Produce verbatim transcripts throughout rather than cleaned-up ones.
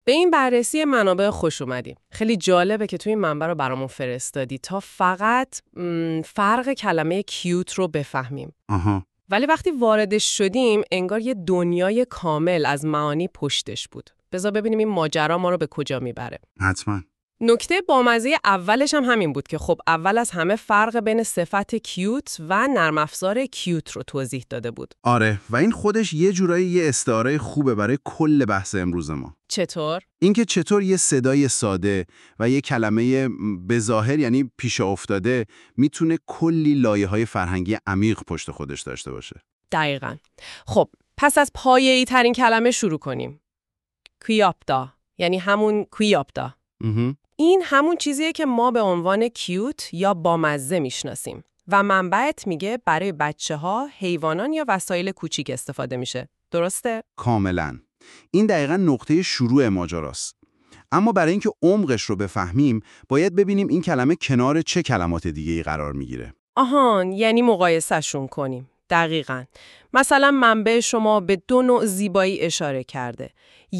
به این بررسی منابع خوش اومدیم. خیلی جالبه که توی این منبع رو برامون فرستادی تا فقط فرق کلمه کیوت رو بفهمیم. آها. ولی وقتی واردش شدیم انگار یه دنیای کامل از معانی پشتش بود. بذار ببینیم این ماجرا ما رو به کجا میبره. حتما. نکته بامزه اولش هم همین بود که خب اول از همه فرق بین صفت کیوت و نرم افزار کیوت رو توضیح داده بود. آره، و این خودش یه جورایی یه استعاره خوبه برای کل بحث امروز ما. چطور؟ اینکه چطور یه صدای ساده و یه کلمه به ظاهر یعنی پیش افتاده میتونه کلی لایه‌های فرهنگی عمیق پشت خودش داشته باشه. دقیقاً. خب پس از پایه‌ای ترین کلمه شروع کنیم. کویاپتا، یعنی همون کویاپتا. این همون چیزیه که ما به عنوان کیوت یا بامزه میشناسیم و منبعت میگه برای بچه‌ها، حیوانان یا وسایل کوچیک استفاده میشه. درسته؟ کاملاً. این دقیقاً نقطه شروع ماجراست. اما برای اینکه عمقش رو بفهمیم، باید ببینیم این کلمه کنار چه کلمات دیگه‌ای قرار میگیره. آهان، یعنی مقایسه‌شون کنیم. دقیقاً. مثلا منبع شما به دو نوع زیبایی اشاره کرده.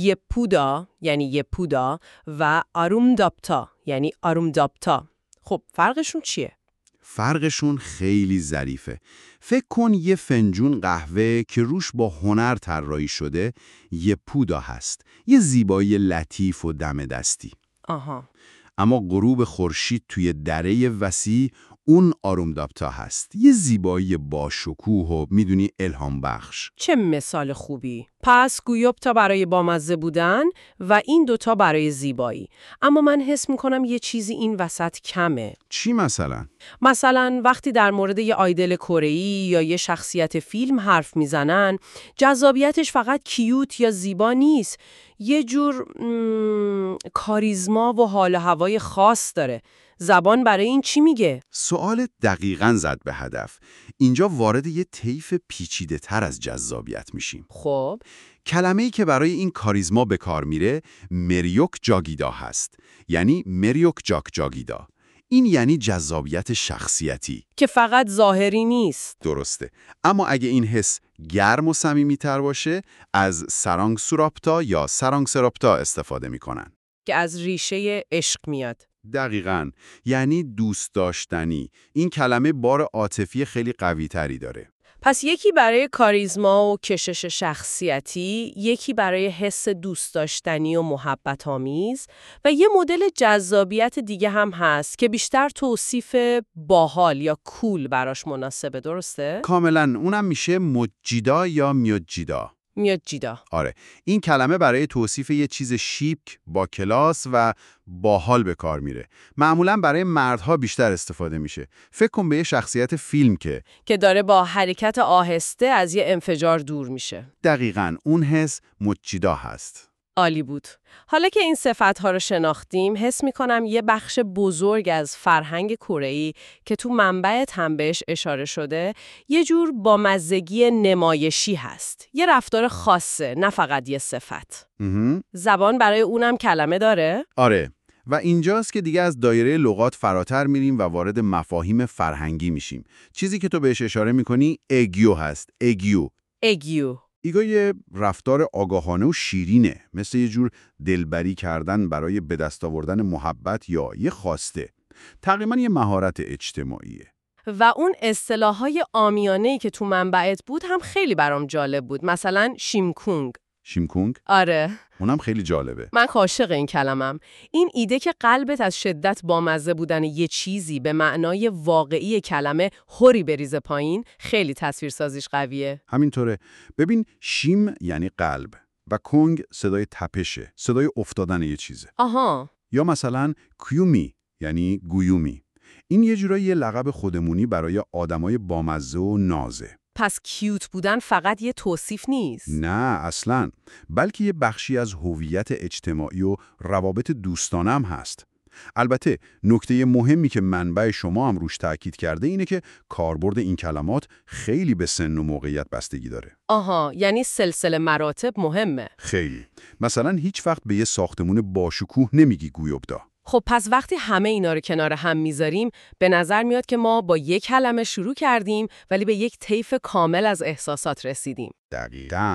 یپودا یعنی یپودا و آرومداپتا یعنی آرومداپتا. خب فرقشون چیه؟ فرقشون خیلی ظریفه. فکر کن یه فنجون قهوه که روش با هنر طراحی شده یپودا هست. یه زیبایی لطیف و دم دستی. آها. اما غروب خورشید توی دره وسیع اون آرومداپتا هست. یه زیبایی با شکوه و میدونی الهام بخش. چه مثال خوبی. پس گویاپتا برای بامزه بودن و این دوتا برای زیبایی. اما من حس میکنم یه چیزی این وسط کمه. چی مثلا؟ مثلا وقتی در مورد یه آیدل کره‌ای یا یه شخصیت فیلم حرف میزنن، جذابیتش فقط کیوت یا زیبا نیست. یه جور مم... کاریزما و حال و هوای خاص داره. زبان برای این چی میگه؟ سوال دقیقاً زد به هدف. اینجا وارد یه طیف پیچیده تر از جذابیت میشیم. خب کلمه‌ای که برای این کاریزما به کار میره مریوک جاگیدا هست. یعنی مریوک جاک جاگیدا. این یعنی جذابیت شخصیتی که فقط ظاهری نیست. درسته. اما اگه این حس گرم و صمیمی‌تر باشه از سرانگ سوراپتا یا سرانگ سراپتا استفاده میکنن که از ریشه عشق میاد. دقیقاً. یعنی دوست داشتنی. این کلمه بار عاطفی خیلی قوی تری داره. پس یکی برای کاریزما و کشش شخصیتی، یکی برای حس دوست داشتنی و محبت آمیز و یه مدل جذابیت دیگه هم هست که بیشتر توصیف باحال یا کول براش مناسبه. درسته؟ کاملاً. اونم میشه مجیدا یا میوجیدا. میوجیدا. آره. این کلمه برای توصیف یه چیز شیک، با کلاس و باحال به کار میره. معمولاً برای مردها بیشتر استفاده میشه. فکر کن به یه شخصیت فیلم که که داره با حرکت آهسته از یه انفجار دور میشه. دقیقاً. اون حس مجیدا هست. عالی بود. حالا که این صفت‌ها رو شناختیم، حس می‌کنم یه بخش بزرگ از فرهنگ کره‌ای که تو منبعت هم بهش اشاره شده، یه جور بامزگی نمایشی هست. یه رفتار خاصه، نه فقط یه صفت. زبان برای اونم کلمه داره؟ آره. و اینجاست که دیگه از دایره لغات فراتر میریم و وارد مفاهیم فرهنگی میشیم. چیزی که تو بهش اشاره می‌کنی اگیو هست. اگیو. اگیو. ایگو یه رفتار آگاهانه و شیرینه، مثل یه جور دلبری کردن برای به دست آوردن محبت یا یه خواسته. تقریباً یه مهارت اجتماعیه. و اون اصطلاح‌های عامیانه‌ای که تو منبعت بود هم خیلی برام جالب بود. مثلا شیمکونگ. شیمکونگ؟ آره. اونم خیلی جالبه. من عاشق این کلمم. این ایده که قلبت از شدت بامزه بودن یه چیزی به معنای واقعی کلمه هوری بریزه پایین، خیلی تصویرسازیش قویه. همینطوره. ببین شیم یعنی قلب و کنگ صدای تپشه، صدای افتادن یه چیزه. آها. یا مثلا کیومی یعنی گویومی. این یه جورایی یه لقب خودمونی برای آدمای بامزه و نازه. پس کیوت بودن فقط یه توصیف نیست. نه اصلاً، بلکه یه بخشی از هویت اجتماعی و روابط دوستانه هم هست. البته نکته مهمی که منبع شما هم روش تاکید کرده اینه که کاربرد این کلمات خیلی به سن و موقعیت بستگی داره. آها، یعنی سلسله مراتب مهمه. خیلی. مثلا هیچ وقت به یه ساختمون باشکوه نمیگی گویوبدا. خب پس وقتی همه اینا رو کنار هم میذاریم، به نظر میاد که ما با یک کلمه شروع کردیم ولی به یک طیف کامل از احساسات رسیدیم. دقیقاً.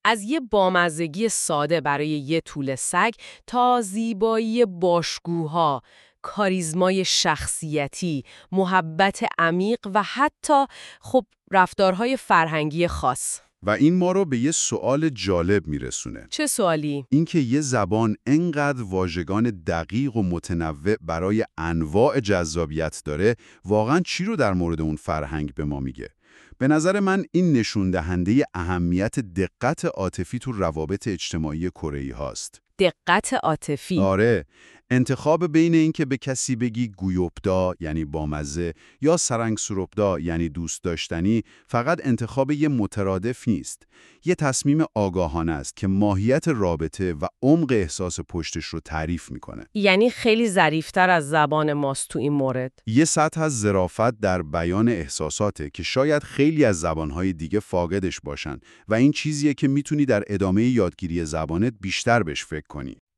از یه بامزگی ساده برای یه توله سگ تا زیبایی باشگوها، کاریزمای شخصیتی، محبت عمیق و حتی خب رفتارهای فرهنگی خاص. و این ما رو به یه سوال جالب میرسونه. چه سوالی؟ اینکه یه زبان انقدر واژگان دقیق و متنوع برای انواع جذابیت داره، واقعاً چی رو در مورد اون فرهنگ به ما میگه؟ به نظر من این نشون دهنده اهمیت دقت عاطفی تو روابط اجتماعی کره‌ای هاست. دقت عاطفی. آره، انتخاب بین اینکه به کسی بگی گویوپدا یعنی بامزه یا سرنگ سروپدا یعنی دوست داشتنی فقط انتخاب یه مترادف نیست. یه تصمیم آگاهانه است که ماهیت رابطه و عمق احساس پشتش رو تعریف میکنه. یعنی خیلی ظریف‌تر از زبان ماست تو این مورد. یه سطح از ظرافت در بیان احساساته که شاید خیلی از زبانهای دیگه فاقدش باشن و این چیزیه که میتونی در ادامه یادگیری زبانت بیشتر بهش فکر کنی.